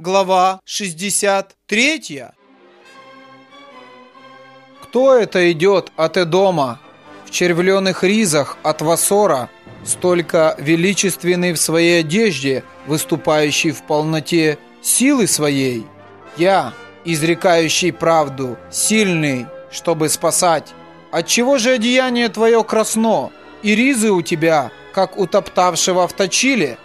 глава 63. Кто это идет от Эдома, в червленых ризах от Васора, столько величественный в своей одежде, выступающий в полноте силы своей? Я, изрекающий правду, сильный, чтобы спасать. Отчего же одеяние твое красно, и ризы у тебя, как у топтавшего в точиле?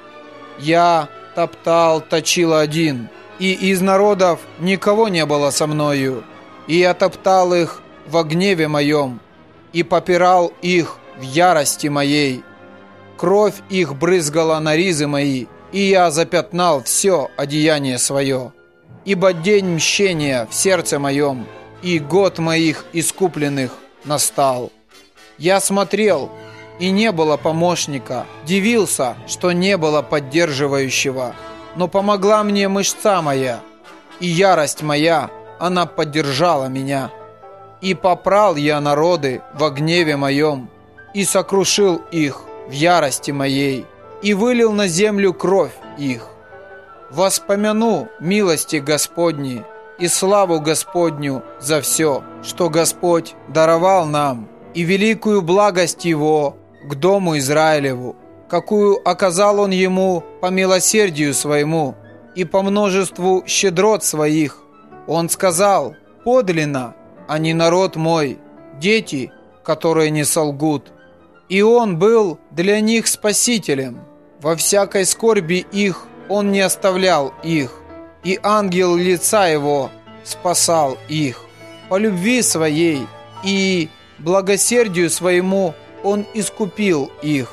Я топтал точила один, и из народов никого не было со мною, и я топтал их во гневе моем, и попирал их в ярости моей. Кровь их брызгала на ризы мои, и я запятнал все одеяние свое. Ибо день мщения в сердце моем, и год моих искупленных настал. Я смотрел, и не было помощника, дивился, что не было поддерживающего, но помогла мне мышца моя, и ярость моя, она поддержала меня. И попрал я народы во гневе моем, и сокрушил их в ярости моей, и вылил на землю кровь их. Воспомяну милости Господни и славу Господню за все, что Господь даровал нам, и великую благость Его к дому Израилеву, какую оказал Он ему по милосердию своему и по множеству щедрот своих. Он сказал: подлинно, они народ мой, дети, которые не солгут. И Он был для них спасителем. Во всякой скорби их Он не оставлял их, и ангел лица Его спасал их. По любви Своей и благосердию Своему Он искупил их.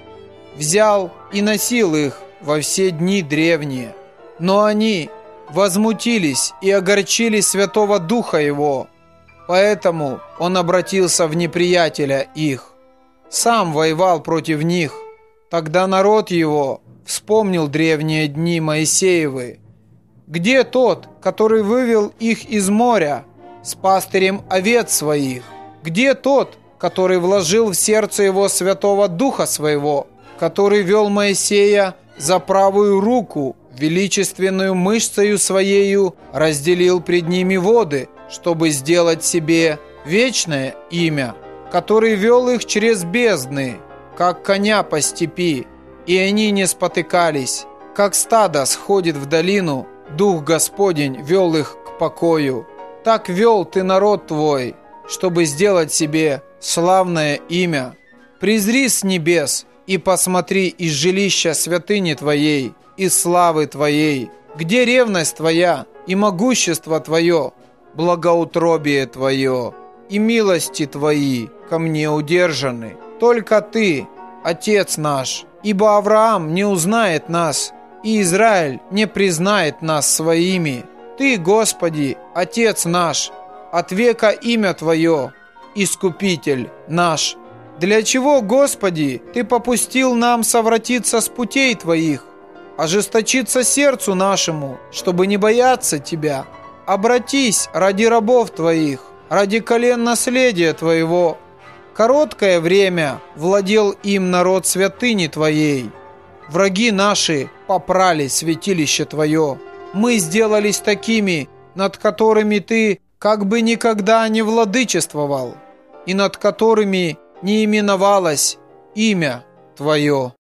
Взял и носил их во все дни древние. Но они возмутились и огорчили Святого Духа Его, поэтому Он обратился в неприятеля их, сам воевал против них. Тогда народ Его вспомнил древние дни Моисеевы. Где тот, который вывел их из моря с пастырем овец своих? Где тот, который вложил в сердце его Святого Духа Своего, который вел Моисея за правую руку, величественную мышцею Своею разделил пред ними воды, чтобы сделать себе вечное имя, который вел их через бездны, как коня по степи, и они не спотыкались, как стадо сходит в долину, Дух Господень вел их к покою. Так вел ты народ твой, чтобы сделать себе славное имя. Презри с небес и посмотри из жилища святыни твоей, из славы твоей, где ревность твоя и могущество твое, благоутробие твое и милости твои ко мне удержаны. Только ты, Отец наш, ибо Авраам не узнает нас, и Израиль не признает нас своими. Ты, Господи, Отец наш, от века имя Твое, Искупитель наш. Для чего, Господи, Ты попустил нам совратиться с путей Твоих, ожесточиться сердцу нашему, чтобы не бояться Тебя? Обратись ради рабов Твоих, ради колен наследия Твоего. Короткое время владел им народ святыни Твоей. Враги наши попрали святилище Твое. Мы сделались такими, над которыми Ты как бы никогда не владычествовал, и над которыми не именовалось имя Твое.